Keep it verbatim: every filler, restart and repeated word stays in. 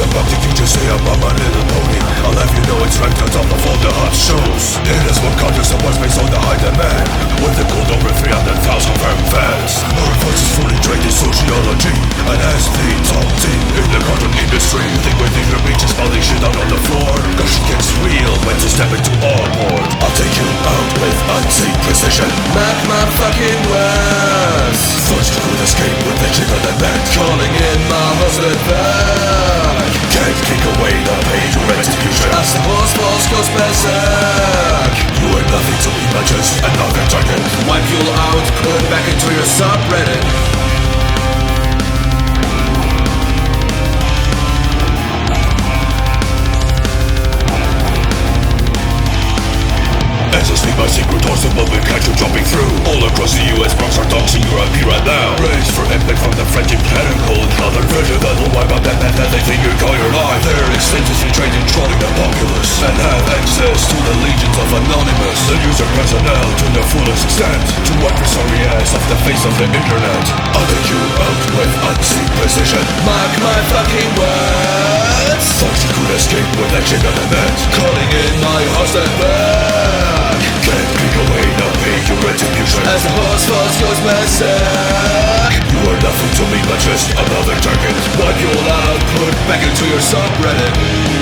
the bounty, you just say I'm on my little pony. I'll have you know it's ranked on top of all the hot shows. It is one conscious of what's based on the high demand, with the gold over three hundred thousand firm fans. Our voice is fully trained in sociology, and as the top team in the content industry, think within your reach is falling shit out on the floor. Cause shit gets real when to step into our board. I'll take you out with unseen precision. Mark my fucking words. Thought you could escape with the chick on the bed, Calling in my husband back. can't kick away the pain to retribution. As the horse falls goes berserk. You are nothing to me but just another target. Wipe you out, put it back into your subreddit. As I speak my secret doors, the moment catch you jumping through. All across the U S Bronx are doxing your I P right now. Raised for impact from the French implantable. Another version that'll wipe out that man that they think you call your life. They're extensively trained in trolling the populace, and have access to the legions of Anonymous. The user personnel to the fullest extent, to wipe your sorry ass off the face of the internet. I'll take you out with unseen precision. Mark my fucking words. Thought you could escape with that chick on the net, Calling in my husband back. can't kick away the pain to retribution. As the horse falls goes berserk. You are nothing to me but just another target. Wipe you all out, put it back into your subreddit.